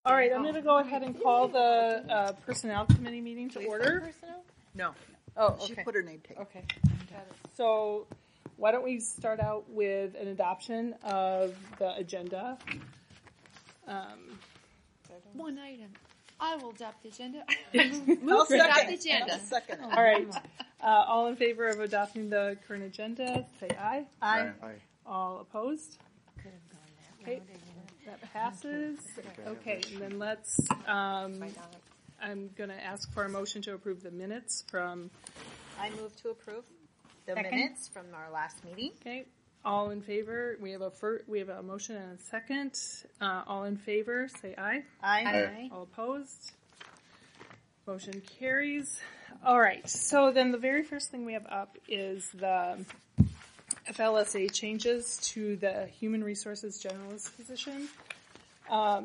All right, I'm going to go ahead and call the Personnel Committee meeting to order. No. Oh, okay. She put her name tag. Okay. So why don't we start out with an adoption of the agenda? One item. I will adopt the agenda. I'll Adopt the agenda. Second. All right. All in favor of adopting the current agenda, say aye. Aye. All opposed? Okay, that passes. Okay, and then let's, I'm going to ask for a motion to approve the minutes from, I move to approve the minutes from our last meeting. okay, all in favor. We have a motion and a second. All in favor, say aye. Aye. All opposed? Motion carries. All right, so then the very first thing we have up is the FLSA changes to the Human Resources Generalist position. I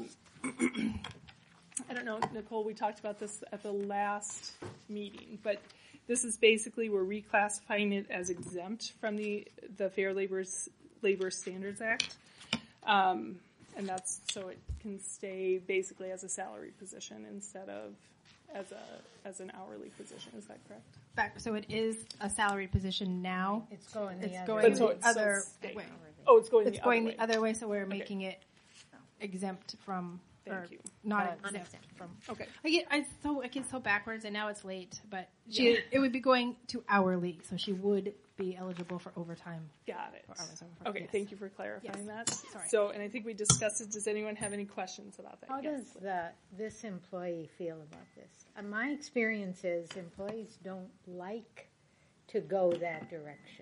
don't know, Nicole, we talked about this at the last meeting, but this is basically we're reclassifying it as exempt from the Fair Labor Standards Act. And that's so it can stay basically as a salary position instead of as an hourly position. Is that correct? So it is a salaried position now. It's going It's the going So the it's other still way. Oh, it's going It's the going other way. the other way, so we're making it exempt from, or Thank you. not exempt from. Okay. I get so backwards, and now it's late. But it would be going to hourly, so she would be eligible for overtime. Got it. For hours over. Okay, Yes. thank you for clarifying that. Sorry. So, and I think we discussed it. Does anyone have any questions about that? How Yes. does this employee feel about this? My experience is employees don't like to go that direction.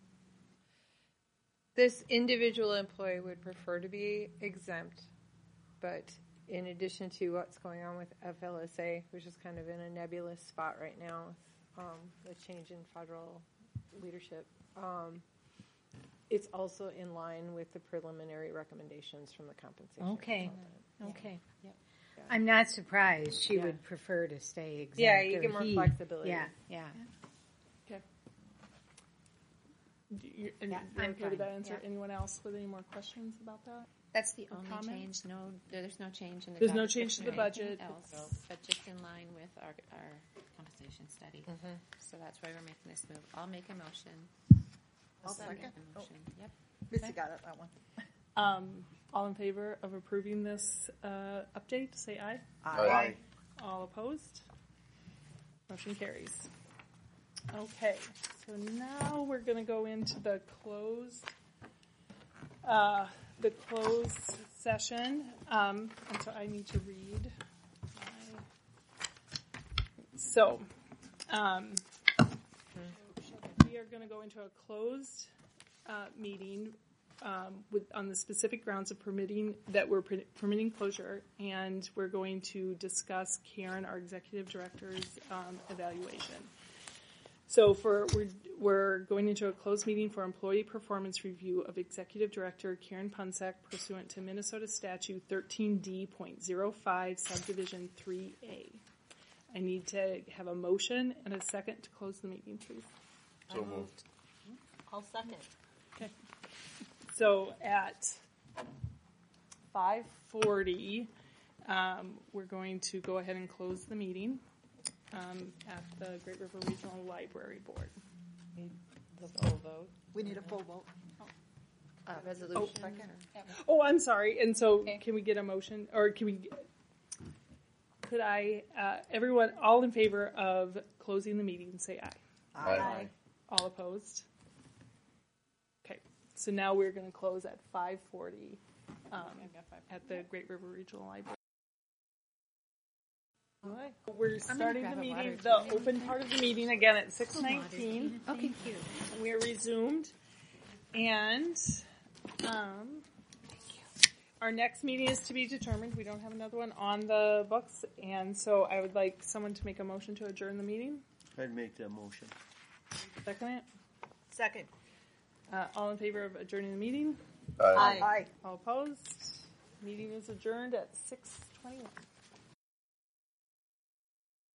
This individual employee would prefer to be exempt, but in addition to what's going on with FLSA, which is kind of in a nebulous spot right now with the change in federal leadership, it's also in line with the preliminary recommendations from the compensation. Okay. component. Okay. Yep. Yeah. I'm not surprised. She Yeah. would prefer to stay exempt. Yeah, you or get more he. flexibility. Yeah. Okay. You're Yeah, okay I'm with fine. that answer? Yeah. Anyone else with any more questions about that? That's the Or only comments? change. No, there's no change in the There's job no change to the description or budget. anything else, but just in line with our compensation study. So that's why we're making this move. I'll make a motion. I'll Second second. the motion. Yep. Missy got it, that one. All in favor of approving this update, say aye. Aye. All opposed? Motion carries. Okay, so now we're going to go into the closed session. And so I need to read. So, we are going to go into a closed meeting on the specific grounds of permitting closure, and we're going to discuss Karen, our executive director's evaluation. So we're going into a closed meeting for employee performance review of executive director Karen Punsack pursuant to Minnesota Statute 13D.05 subdivision 3A. I need to have a motion and a second to close the meeting, please. So moved. I'll second. Okay. So at 5:40, we're going to go ahead and close the meeting at the Great River Regional Library Board. The full vote. We need a full vote. Resolution. Oh, I'm sorry. And so can we get a motion, or could I, everyone, all in favor of closing the meeting, say aye. Aye. All opposed? Okay, so now we're going to close at 5:40 at the Great River Regional Library. We're starting the meeting, the open part of the meeting again at 6:19. Okay. We're resumed, and our next meeting is to be determined. We don't have another one on the books, and so I would like someone to make a motion to adjourn the meeting. I'd make that motion. Second it. Second. All in favor of adjourning the meeting? Aye. All opposed? Meeting is adjourned at 6:21.